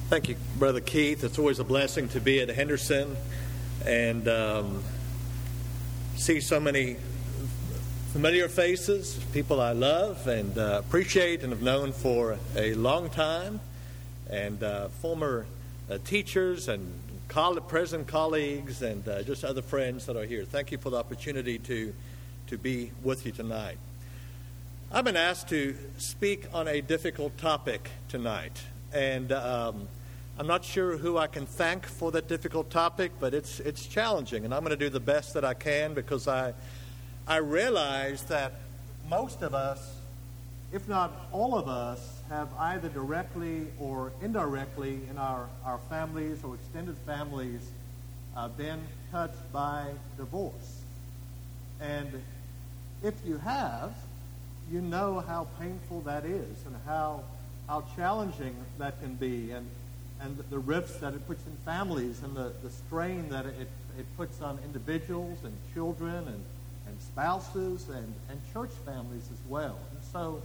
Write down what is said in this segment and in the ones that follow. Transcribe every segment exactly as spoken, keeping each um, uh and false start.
Thank you, Brother Keith. It's always a blessing to be at Henderson and um, see so many familiar faces, people I love and uh, appreciate and have known for a long time, and uh, former uh, teachers and coll- present colleagues and uh, just other friends that are here. Thank you for the opportunity to, to be with you tonight. I've been asked to speak on a difficult topic tonight, and um, I'm not sure who I can thank for that difficult topic, but it's it's challenging, and I'm going to do the best that I can because I I realize that most of us, if not all of us, have either directly or indirectly in our, our families or extended families uh, been touched by divorce. And if you have, you know how painful that is and how how challenging that can be, and and the rifts that it puts in families, and the, the strain that it, it puts on individuals and children and, and spouses and, and church families as well. And so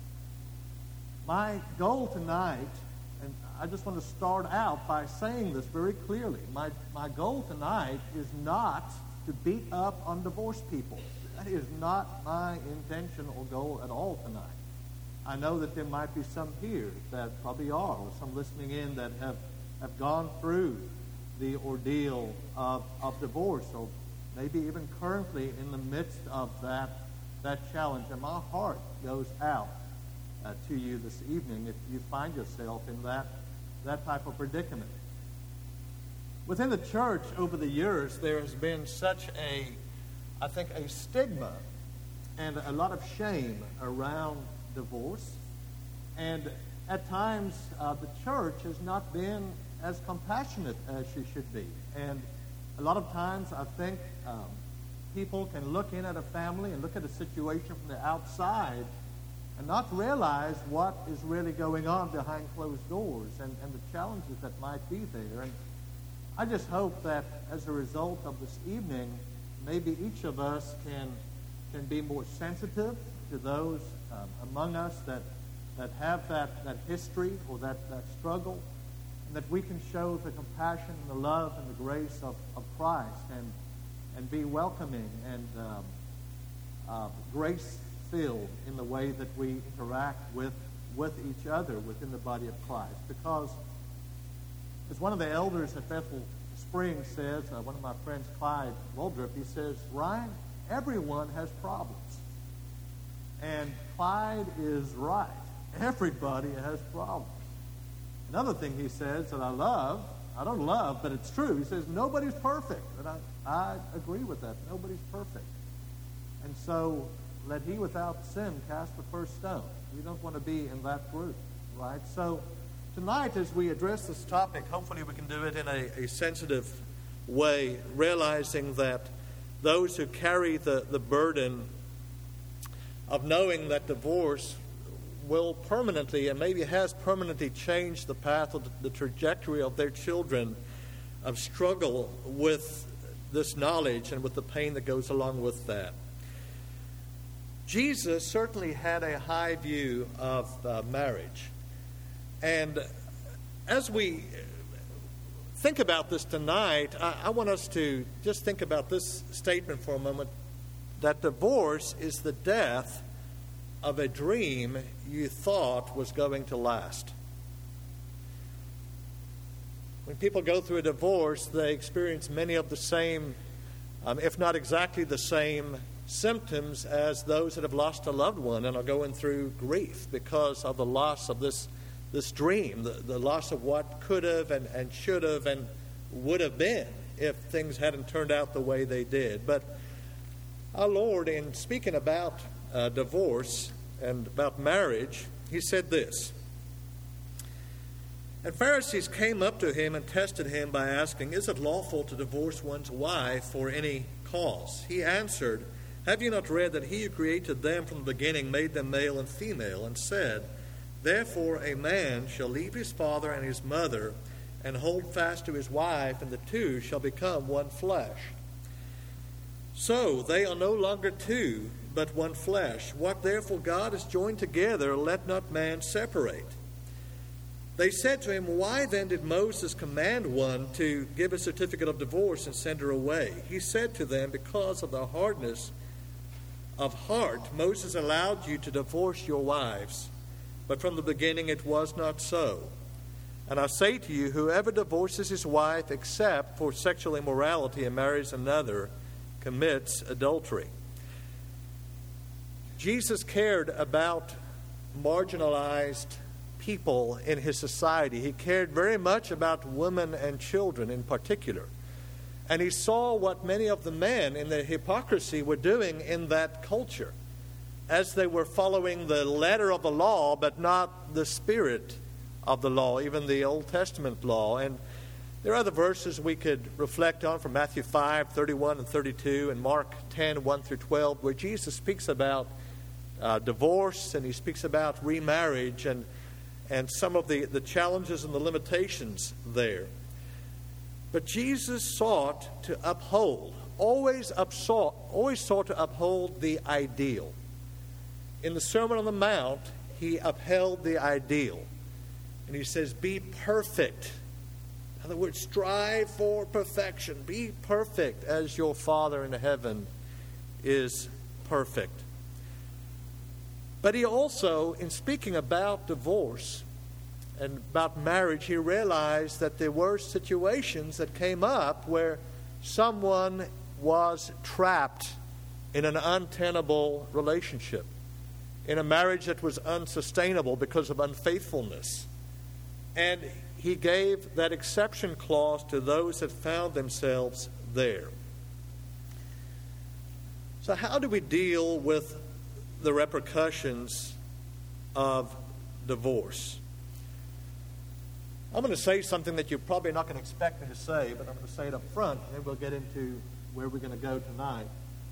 my goal tonight, and I just want to start out by saying this very clearly, my, my goal tonight is not to beat up on divorced people. That is not my intention or goal at all tonight. I know that there might be some here that probably are, or some listening in that have, have gone through the ordeal of, of divorce, or maybe even currently in the midst of that, that challenge. And my heart goes out uh, to you this evening if you find yourself in that, that type of predicament. Within the church over the years, there has been such a, I think, a stigma and a lot of shame around divorce, and at times uh, the church has not been as compassionate as she should be. And a lot of times I think um, people can look in at a family and look at a situation from the outside and not realize what is really going on behind closed doors and, and the challenges that might be there. And I just hope that as a result of this evening, maybe each of us can can be more sensitive to those um, among us that that have that, that history or that, that struggle, and that we can show the compassion and the love and the grace of, of Christ, and and be welcoming and um, uh, grace-filled in the way that we interact with, with each other within the body of Christ. Because, as one of the elders at Bethel Springs says, uh, one of my friends, Clyde Waldrop, he says, Ryan, everyone has problems. And Clyde is right. Everybody has problems. Another thing he says that I love, I don't love, but it's true. He says, nobody's perfect. And I, I agree with that. Nobody's perfect. And so, let he without sin cast the first stone. We don't want to be in that group, right? So, tonight as we address this topic, hopefully we can do it in a, a sensitive way, realizing that those who carry the, the burden of knowing that divorce will permanently, and maybe has permanently, changed the path of the, the trajectory of their children, of struggle with this knowledge and with the pain that goes along with that. Jesus certainly had a high view of uh, marriage. And as we think about this tonight, I, I want us to just think about this statement for a moment, that divorce is the death of a dream you thought was going to last. When people go through a divorce, they experience many of the same, um, if not exactly the same, symptoms as those that have lost a loved one and are going through grief because of the loss of this, this dream, the, the loss of what could have and, and should have and would have been if things hadn't turned out the way they did. But our Lord, in speaking about uh, divorce and about marriage, he said this, and Pharisees came up to him and tested him by asking, is it lawful to divorce one's wife for any cause? He answered, have you not read that he who created them from the beginning made them male and female, and said, therefore a man shall leave his father and his mother and hold fast to his wife, and the two shall become one flesh. So they are no longer two, but one flesh. What therefore God has joined together, let not man separate. They said to him, "Why then did Moses command one to give a certificate of divorce and send her away?" He said to them, "Because of the hardness of heart, Moses allowed you to divorce your wives, but from the beginning it was not so. And I say to you, whoever divorces his wife except for sexual immorality and marries another commits adultery." Jesus cared about marginalized people in his society. He cared very much about women and children in particular. And he saw what many of the men in their hypocrisy were doing in that culture as they were following the letter of the law but not the spirit of the law, even the Old Testament law. And there are other verses we could reflect on from Matthew five, thirty-one and thirty-two, and Mark ten, one through twelve, where Jesus speaks about uh, divorce, and he speaks about remarriage and and some of the, the challenges and the limitations there. But Jesus sought to uphold, always, upsought, always sought to uphold the ideal. In the Sermon on the Mount, he upheld the ideal. And he says, be perfect. In other words, strive for perfection. Be perfect as your Father in heaven is perfect. But he also, in speaking about divorce and about marriage, he realized that there were situations that came up where someone was trapped in an untenable relationship, in a marriage that was unsustainable because of unfaithfulness. And he gave that exception clause to those that found themselves there. So how do we deal with the repercussions of divorce? I'm going to say something that you're probably not going to expect me to say, but I'm going to say it up front, and then we'll get into where we're going to go tonight.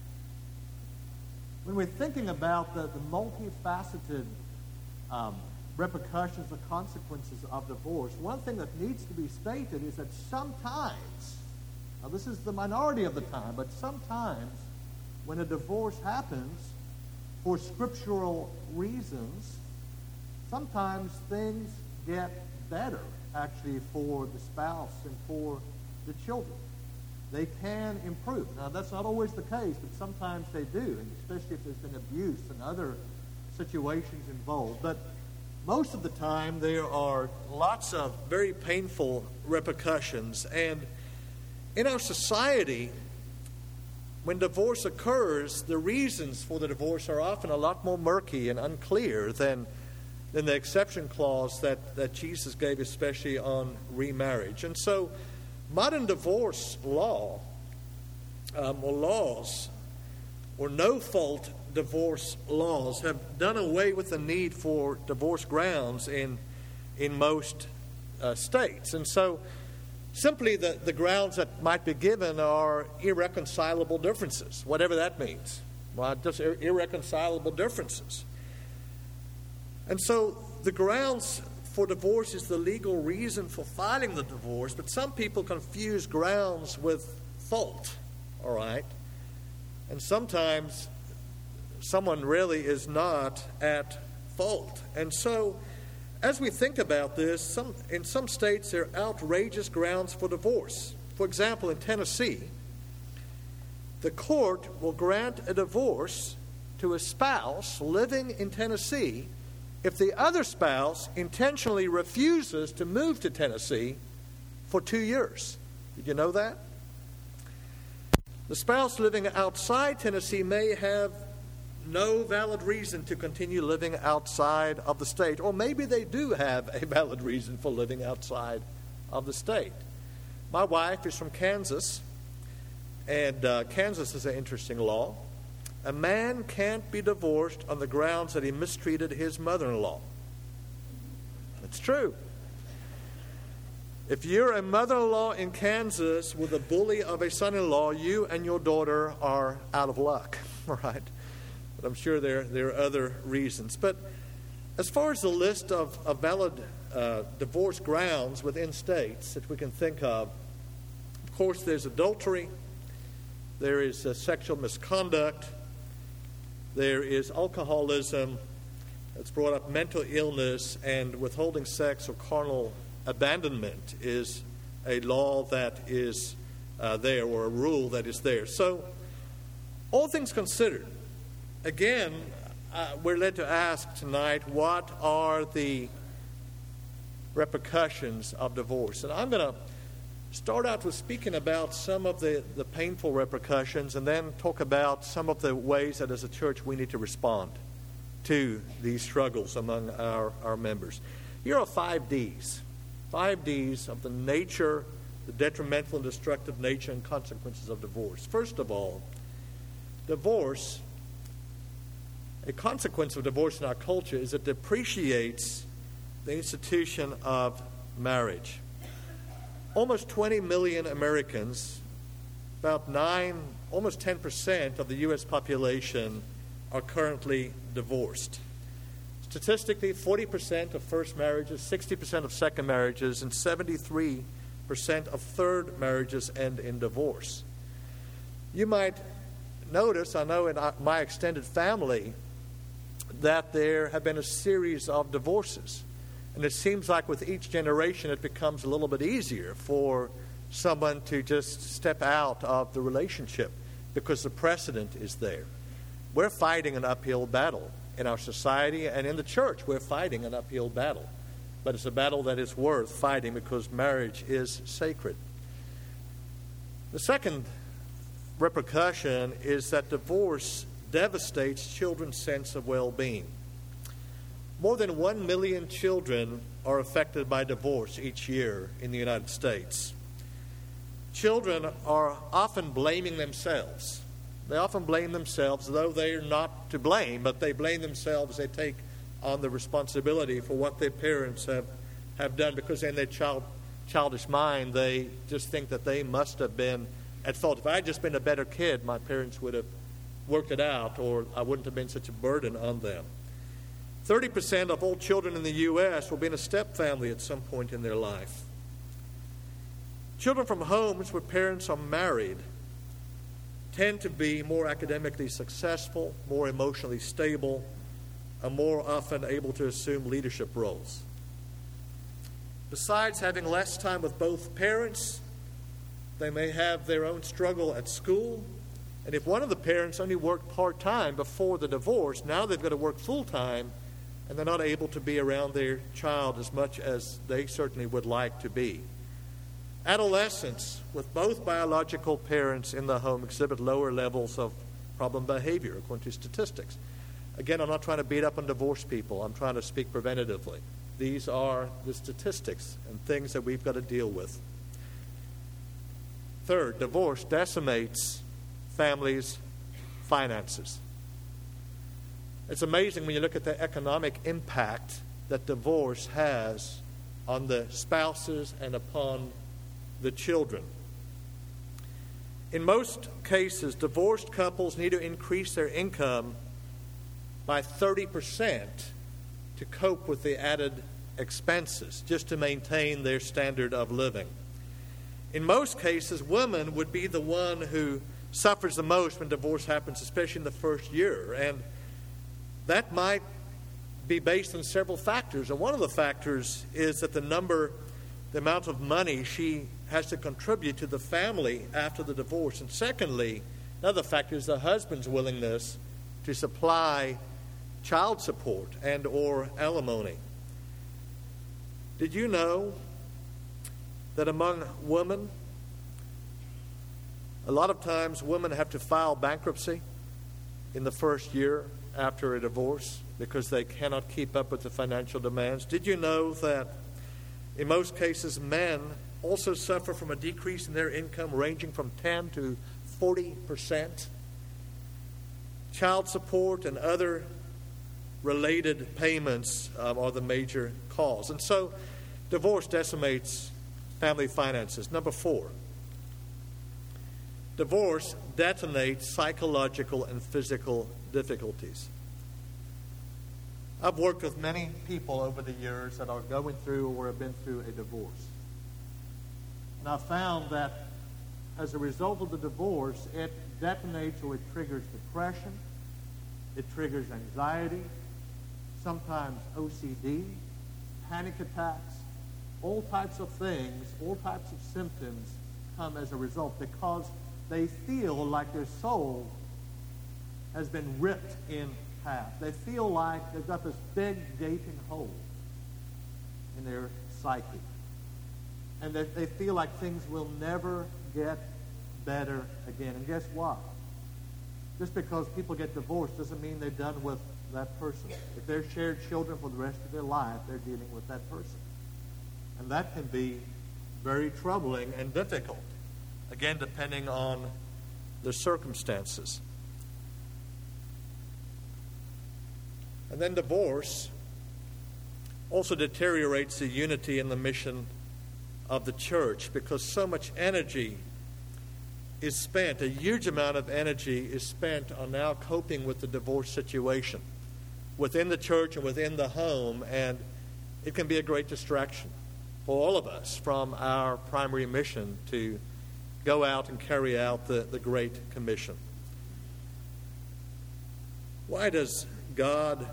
When we're thinking about the, the multifaceted um, repercussions or consequences of divorce, one thing that needs to be stated is that sometimes, now this is the minority of the time, but sometimes when a divorce happens, for scriptural reasons, sometimes things get better, actually, for the spouse and for the children. They can improve. Now, that's not always the case, but sometimes they do, and especially if there's been abuse and other situations involved. But most of the time, there are lots of very painful repercussions. And in our society, when divorce occurs, the reasons for the divorce are often a lot more murky and unclear than, than the exception clause that, that Jesus gave, especially on remarriage. And so modern divorce law, um, or laws, or no-fault divorce laws have done away with the need for divorce grounds in, in most uh, states. And so simply the, the grounds that might be given are irreconcilable differences, whatever that means. Well, just ir- irreconcilable differences. And so the grounds for divorce is the legal reason for filing the divorce, but some people confuse grounds with fault, all right? And sometimes someone really is not at fault. And so as we think about this, some, in some states there are outrageous grounds for divorce. For example, in Tennessee, the court will grant a divorce to a spouse living in Tennessee if the other spouse intentionally refuses to move to Tennessee for two years. Did you know that? The spouse living outside Tennessee may have no valid reason to continue living outside of the state. Or maybe they do have a valid reason for living outside of the state. My wife is from Kansas, and uh, Kansas is an interesting law. A man can't be divorced on the grounds that he mistreated his mother-in-law. It's true. If you're a mother-in-law in Kansas with a bully of a son-in-law, you and your daughter are out of luck, all right? But I'm sure there, there are other reasons. But as far as the list of, of valid uh, divorce grounds within states that we can think of, of course, there's adultery, there is uh, sexual misconduct, there is alcoholism, It's brought up mental illness, and withholding sex or carnal abandonment is a law that is uh, there, or a rule that is there. So, all things considered, again, uh, we're led to ask tonight, what are the repercussions of divorce? And I'm going to start out with speaking about some of the, the painful repercussions, and then talk about some of the ways that as a church we need to respond to these struggles among our, our members. Here are five D's. Five D's of the nature, the detrimental and destructive nature and consequences of divorce. First of all, divorce, a consequence of divorce in our culture is it depreciates the institution of marriage. Almost twenty million Americans, about nine, almost ten percent of the U S population are currently divorced. Statistically, forty percent of first marriages, sixty percent of second marriages, and seventy-three percent of third marriages end in divorce. You might notice, I know in my extended family, that there have been a series of divorces. And it seems like with each generation it becomes a little bit easier for someone to just step out of the relationship because the precedent is there. We're fighting an uphill battle in our society, and in the church we're fighting an uphill battle. But it's a battle that is worth fighting because marriage is sacred. The second repercussion is that divorce devastates children's sense of well-being. More than one million children are affected by divorce each year in the United States. Children are often blaming themselves. They often blame themselves, though they are not to blame, but they blame themselves. They take on the responsibility for what their parents have, have done, because in their child, childish mind, they just think that they must have been at fault. If I had just been a better kid, my parents would have worked it out, or I wouldn't have been such a burden on them. thirty percent of all children in the U S will be in a step family at some point in their life. Children from homes where parents are married tend to be more academically successful, more emotionally stable, and more often able to assume leadership roles. Besides having less time with both parents, they may have their own struggle at school. And if one of the parents only worked part-time before the divorce, now they've got to work full-time, and they're not able to be around their child as much as they certainly would like to be. Adolescents with both biological parents in the home exhibit lower levels of problem behavior, according to statistics. Again, I'm not trying to beat up on divorced people. I'm trying to speak preventatively. These are the statistics and things that we've got to deal with. Third, divorce decimates families' finances. It's amazing when you look at the economic impact that divorce has on the spouses and upon the children. In most cases, divorced couples need to increase their income by thirty percent to cope with the added expenses, just to maintain their standard of living. In most cases, women would be the one who suffers the most when divorce happens, especially in the first year. And that might be based on several factors. And one of the factors is that the number, the amount of money she has to contribute to the family after the divorce. And secondly, another factor is the husband's willingness to supply child support and or alimony. Did you know that among women, a lot of times women have to file bankruptcy in the first year after a divorce because they cannot keep up with the financial demands? Did you know that in most cases men also suffer from a decrease in their income ranging from ten to forty percent? Child support and other related payments um, are the major cause. And so divorce decimates family finances. Number four, divorce detonates psychological and physical difficulties. I've worked with many people over the years that are going through or have been through a divorce. And I've found that as a result of the divorce, it detonates or it triggers depression, it triggers anxiety, sometimes O C D, panic attacks, all types of things, all types of symptoms come as a result because they feel like their soul has been ripped in half. They feel like they've got this big gaping hole in their psyche. And they, they feel like things will never get better again. And guess what? Just because people get divorced doesn't mean they're done with that person. If they're shared children for the rest of their life, they're dealing with that person. And that can be very troubling and difficult. Again, depending on the circumstances. And then divorce also deteriorates the unity and the mission of the church because so much energy is spent, a huge amount of energy is spent on now coping with the divorce situation within the church and within the home, and it can be a great distraction for all of us from our primary mission to go out and carry out the, the Great Commission. Why does God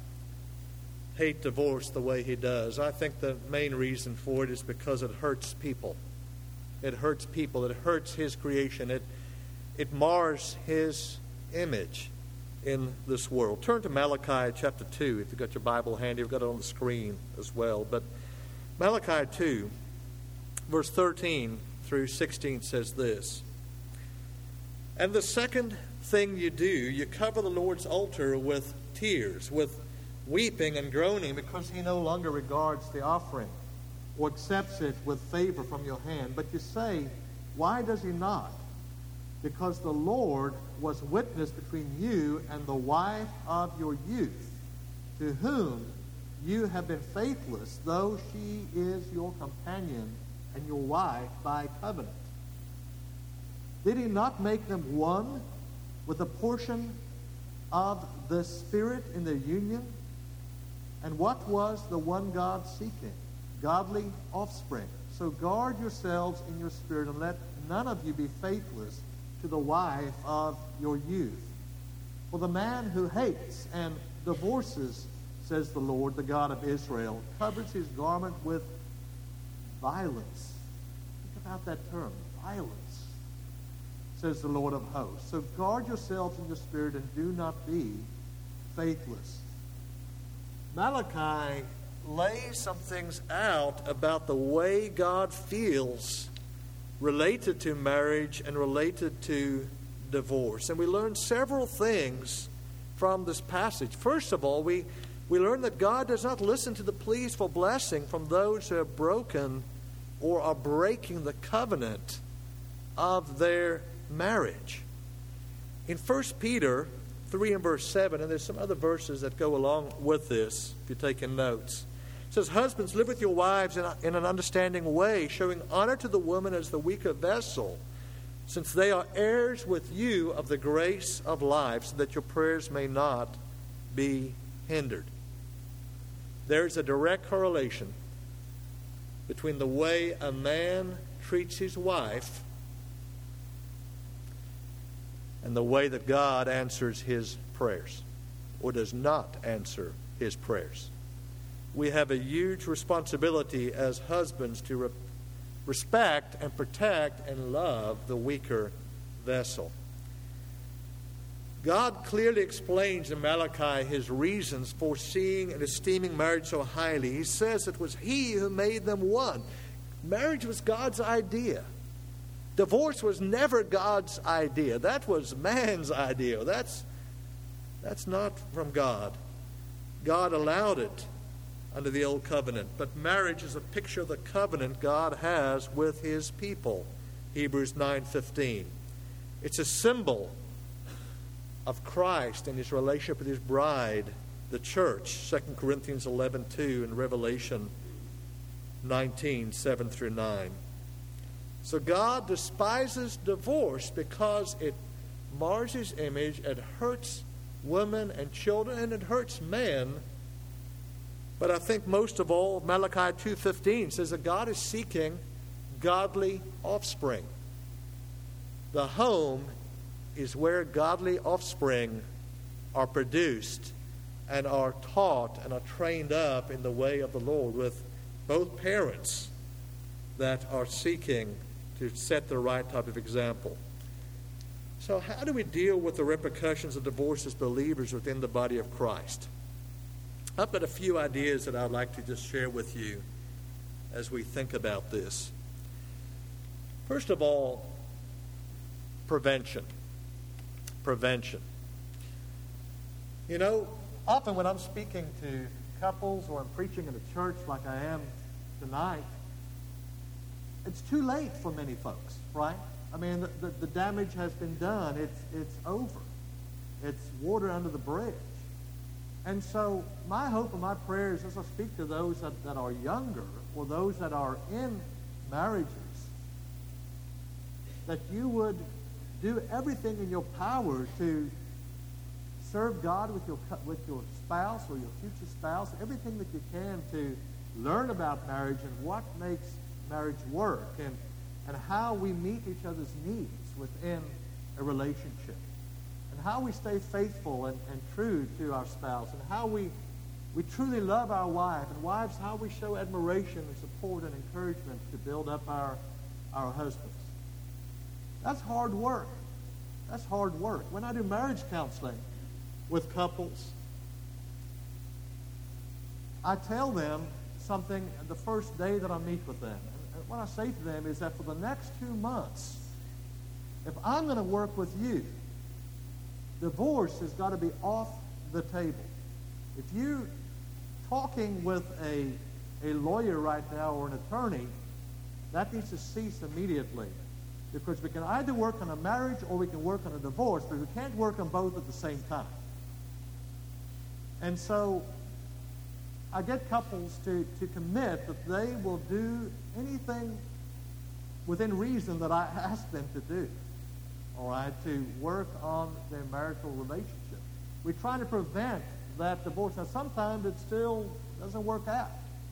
hate divorce the way he does? I think the main reason for it is because it hurts people. It hurts people. It hurts his creation. It, it mars his image in this world. Turn to Malachi chapter two. If you've got your Bible handy, we've got it on the screen as well. But Malachi two, verse thirteen through sixteen says this. And the second thing you do, you cover the Lord's altar with tears, with weeping and groaning, because he no longer regards the offering or accepts it with favor from your hand. But you say, why does he not? Because the Lord was witness between you and the wife of your youth, to whom you have been faithless, though she is your companion and your wife by covenant. Did he not make them one with a portion of the Spirit in their union? And what was the one God seeking? Godly offspring. So guard yourselves in your spirit, and let none of you be faithless to the wife of your youth. For the man who hates and divorces, says the Lord, the God of Israel, covers his garment with violence. Think about that term, violence, says the Lord of hosts. So guard yourselves in your spirit and do not be faithless. Malachi lays some things out about the way God feels related to marriage and related to divorce. And we learn several things from this passage. First of all, we, we learn that God does not listen to the pleas for blessing from those who have broken or are breaking the covenant of their marriage. In First Peter three and verse seven, and there's some other verses that go along with this, if you're taking notes. It says, husbands, live with your wives in, a, in an understanding way, showing honor to the woman as the weaker vessel, since they are heirs with you of the grace of life, so that your prayers may not be hindered. There's a direct correlation between the way a man treats his wife and the way that God answers his prayers, or does not answer his prayers. We have a huge responsibility as husbands to re- respect and protect and love the weaker vessel. God clearly explains in Malachi his reasons for seeing and esteeming marriage so highly. He says it was he who made them one. Marriage was God's idea. Divorce was never God's idea. That was man's idea. That's, that's not from God. God allowed it under the old covenant. But marriage is a picture of the covenant God has with his people. Hebrews nine fifteen. It's a symbol of Christ and his relationship with his bride, the church. Second Corinthians eleven two and Revelation nineteen seven through nine. So God despises divorce because it mars his image, it hurts women and children, and it hurts men. But I think most of all, Malachi two fifteen says that God is seeking godly offspring. The home is where godly offspring are produced and are taught and are trained up in the way of the Lord, with both parents that are seeking to set the right type of example. So how do we deal with the repercussions of divorce as believers within the body of Christ? I've got a few ideas that I'd like to just share with you as we think about this. First of all, prevention. Prevention. You know, often when I'm speaking to couples or I'm preaching in a church like I am tonight, it's too late for many folks, right? I mean, the, the, the damage has been done. It's, it's over. It's water under the bridge. And so my hope and my prayer is, as I speak to those that, that are younger or those that are in marriages, that you would do everything in your power to serve God with your with your spouse or your future spouse, everything that you can to learn about marriage and what makes marriage work, and, and how we meet each other's needs within a relationship, and how we stay faithful and, and true to our spouse, and how we, we truly love our wife, and wives, how we show admiration and support and encouragement to build up our, our husbands. That's hard work. That's hard work. When I do marriage counseling with couples, I tell them something the first day that I meet with them. And what I say to them is that for the next two months, if I'm going to work with you, divorce has got to be off the table. If you're talking with a, a lawyer right now or an attorney, that needs to cease immediately. Because we can either work on a marriage or we can work on a divorce, but we can't work on both at the same time. And so I get couples to, to commit that they will do anything within reason that I ask them to do, all right, to work on their marital relationship. We try to prevent that divorce. Now, sometimes it still doesn't work out.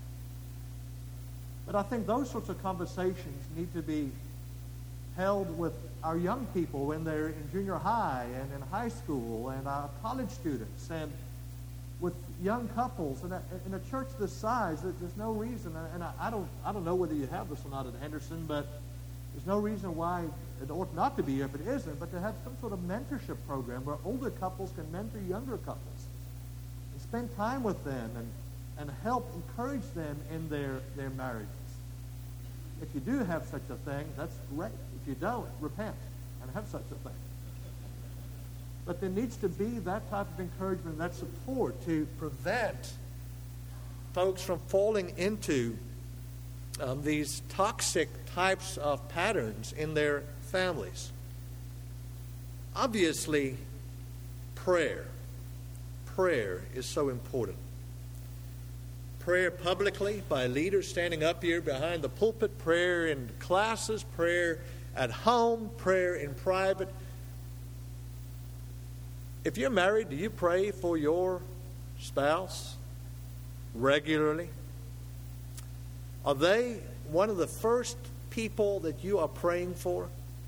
But I think those sorts of conversations need to be held with our young people when they're in junior high and in high school, and our college students, and with young couples. And in a church this size, there's no reason, and I don't, I don't know whether you have this or not at Henderson, but there's no reason why it ought not to be if it isn't, but to have some sort of mentorship program where older couples can mentor younger couples and spend time with them and, and help encourage them in their, their marriages. If you do have such a thing, that's great. If you don't, repent and have such a thing. But there needs to be that type of encouragement, that support to prevent folks from falling into um, these toxic types of patterns in their families. Obviously, prayer. Prayer is so important. Prayer publicly by leaders standing up here behind the pulpit, prayer in classes, prayer at home, prayer in private. If you're married, do you pray for your spouse regularly? Are they one of the first people that you are praying for?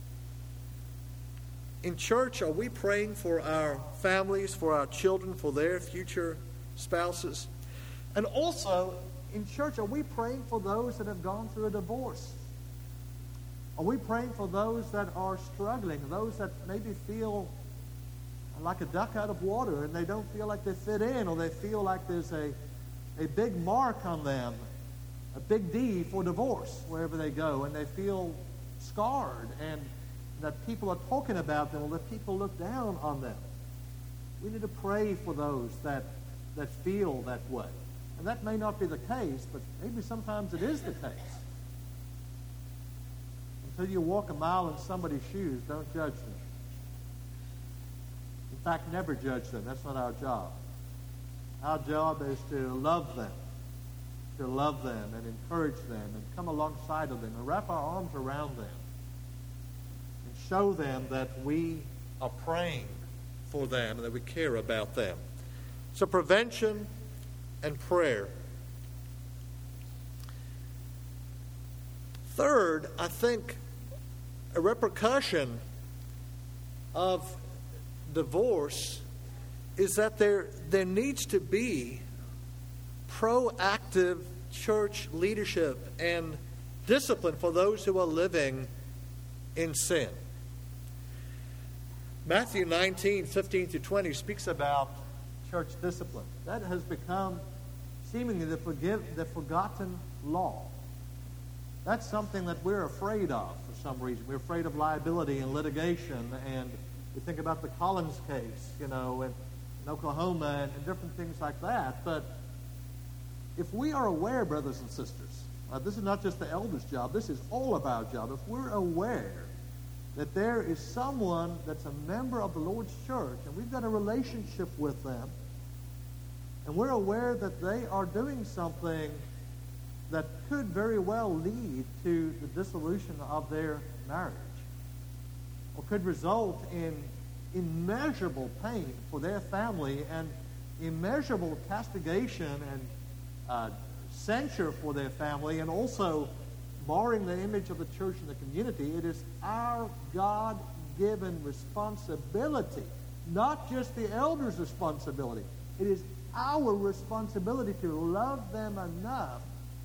In church, are we praying for our families, for our children, for their future spouses? And also, in church, are we praying for those that have gone through a divorce? Are we praying for those that are struggling, those that maybe feel like a duck out of water and they don't feel like they fit in, or they feel like there's a, a big mark on them, a big D for divorce wherever they go, and they feel scarred, and that people are talking about them, or that people look down on them? We need to pray for those that, that feel that way. And that may not be the case, but maybe sometimes it is the case. Until you walk a mile in somebody's shoes, don't judge them. In fact, never judge them. That's not our job. Our job is to love them, to love them and encourage them and come alongside of them and wrap our arms around them and show them that we are praying for them and that we care about them. So prevention and prayer. Third, I think a repercussion of divorce is that there, there needs to be proactive church leadership and discipline for those who are living in sin. Matthew nineteen, fifteen through twenty speaks about church discipline. That has become seemingly the, forgive, the forgotten law. That's something that we're afraid of for some reason. We're afraid of liability and litigation, and we think about the Collins case, you know, and in Oklahoma and, and different things like that. But if we are aware, brothers and sisters, uh, this is not just the elders' job, this is all of our job. If we're aware that there is someone that's a member of the Lord's church, and we've got a relationship with them, and we're aware that they are doing something that could very well lead to the dissolution of their marriage, or could result in immeasurable pain for their family and immeasurable castigation and uh, censure for their family, and also marring the image of the church in the community, it is our God-given responsibility, not just the elders' responsibility. It is our responsibility to love them enough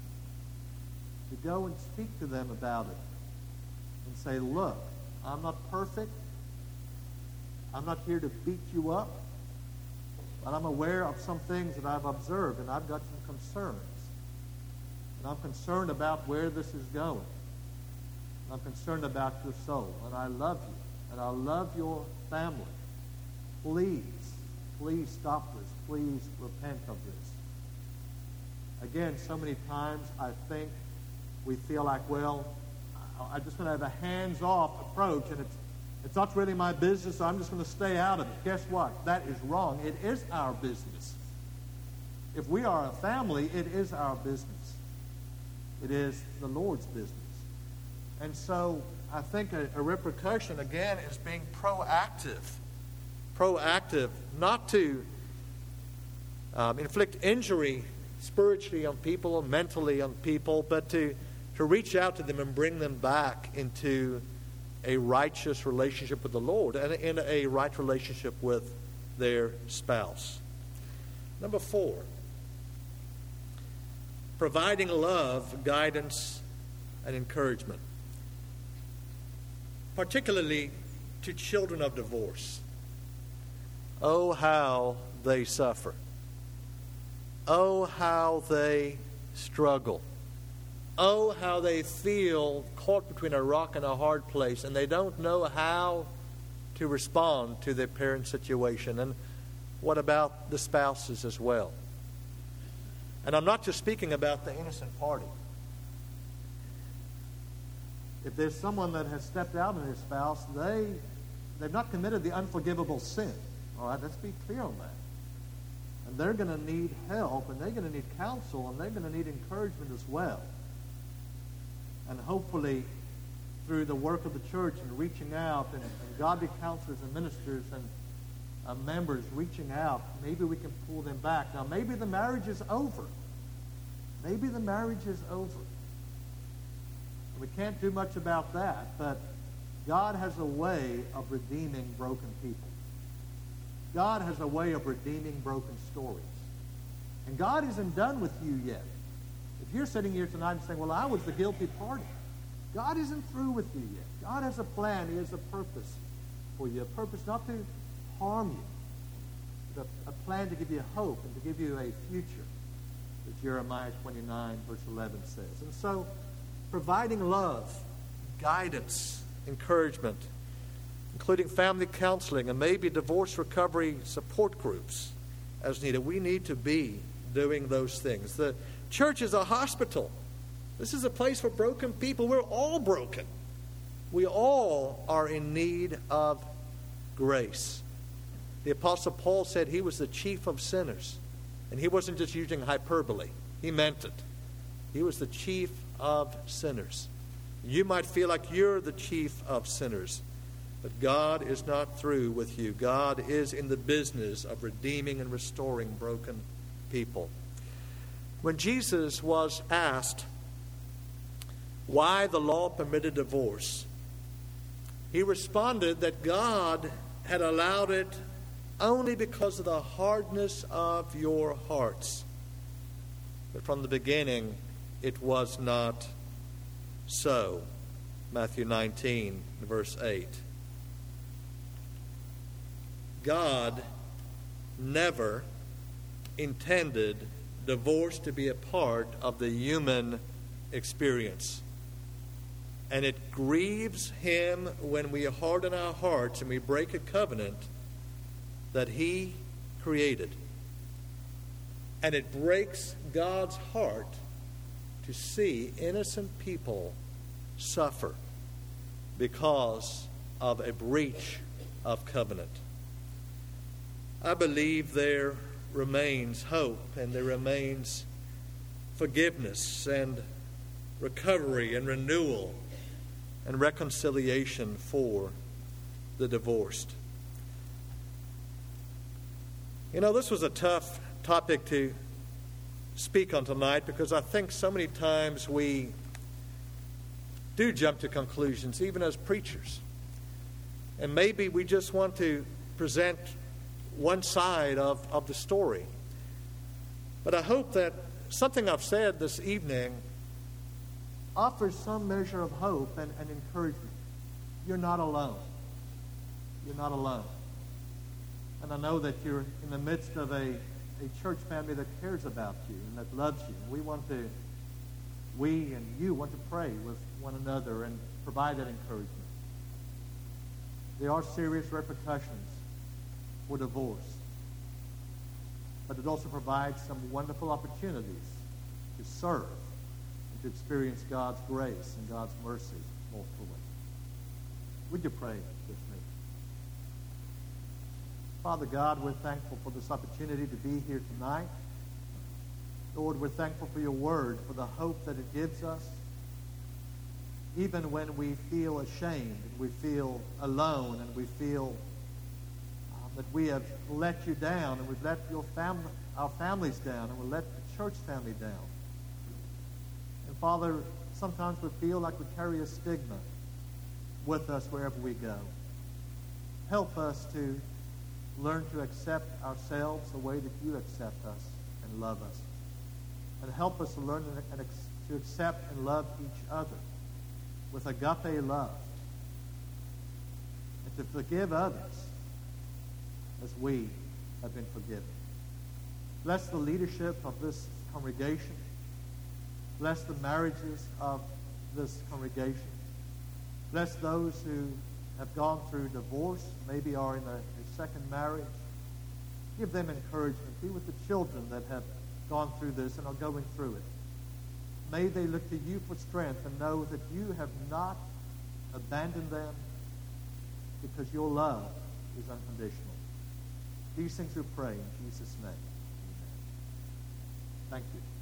to go and speak to them about it and say, look, I'm not perfect. I'm not here to beat you up, but I'm aware of some things that I've observed, and I've got some concerns. And I'm concerned about where this is going. And I'm concerned about your soul, and I love you, and I love your family. Please, please stop this. Please repent of this. Again, so many times I think we feel like, well, I just want to have a hands-off approach, and it's it's not really my business, so I'm just going to stay out of it. Guess what? That is wrong. It is our business. If we are a family, it is our business. It is the Lord's business. And so I think a, a repercussion, again, is being proactive. Proactive, not to um, inflict injury spiritually on people or mentally on people, but to, to reach out to them and bring them back into a righteous relationship with the Lord and in a right relationship with their spouse. Number four, providing love, guidance, and encouragement, particularly to children of divorce. Oh, how they suffer. Oh, how they struggle. Oh, how they feel caught between a rock and a hard place, and they don't know how to respond to their parent situation. And what about the spouses as well? And I'm not just speaking about the innocent party. If there's someone that has stepped out on their spouse, they, they've not committed the unforgivable sin. All right, let's be clear on that. And they're going to need help, and they're going to need counsel, and they're going to need encouragement as well. And hopefully, through the work of the church and reaching out, and, and godly counselors and ministers and uh, members reaching out, maybe we can pull them back. Now, maybe the marriage is over. Maybe the marriage is over. We can't do much about that, but God has a way of redeeming broken people. God has a way of redeeming broken stories. And God isn't done with you yet. If you're sitting here tonight and saying, well, I was the guilty party, God isn't through with you yet. God has a plan. He has a purpose for you. A purpose not to harm you, but a, a plan to give you hope and to give you a future, as Jeremiah twenty-nine, verse eleven says. And so, providing love, guidance, encouragement, including family counseling and maybe divorce recovery support groups as needed. We need to be doing those things. The church is a hospital. This is a place for broken people. We're all broken. We all are in need of grace. The Apostle Paul said he was the chief of sinners. And he wasn't just using hyperbole. He meant it. He was the chief of sinners. You might feel like you're the chief of sinners, but God is not through with you. God is in the business of redeeming and restoring broken people. When Jesus was asked why the law permitted divorce, he responded that God had allowed it only because of the hardness of your hearts. But from the beginning, it was not so. Matthew nineteen, verse eight. God never intended divorce to be a part of the human experience. And it grieves Him when we harden our hearts and we break a covenant that He created. And it breaks God's heart to see innocent people suffer because of a breach of covenant. I believe there remains hope and there remains forgiveness and recovery and renewal and reconciliation for the divorced. You know, this was a tough topic to speak on tonight because I think so many times we do jump to conclusions, even as preachers. And maybe we just want to present one side of, of the story. But I hope that something I've said this evening offers some measure of hope and, and encouragement. You're not alone. You're not alone. And I know that you're in the midst of a, a church family that cares about you and that loves you. We want to, we and you want to pray with one another and provide that encouragement. There are serious repercussions for divorce, but it also provides some wonderful opportunities to serve and to experience God's grace and God's mercy more fully. Would you pray with me? Father God, we're thankful for this opportunity to be here tonight. Lord, we're thankful for your word, for the hope that it gives us. Even when we feel ashamed, and we feel alone, and we feel uh, that we have let you down, and we've let your fam- our families down, and we've let the church family down. And Father, sometimes we feel like we carry a stigma with us wherever we go. Help us to learn to accept ourselves the way that you accept us and love us. And help us to learn and ex- to accept and love each other with agape love. And to forgive others as we have been forgiven. Bless the leadership of this congregation. Bless the marriages of this congregation. Bless those who have gone through divorce, maybe are in a, a second marriage. Give them encouragement. Be with the children that have gone through this and are going through it. May they look to you for strength and know that you have not abandoned them because your love is unconditional. These things we pray in Jesus' name. Amen. Thank you.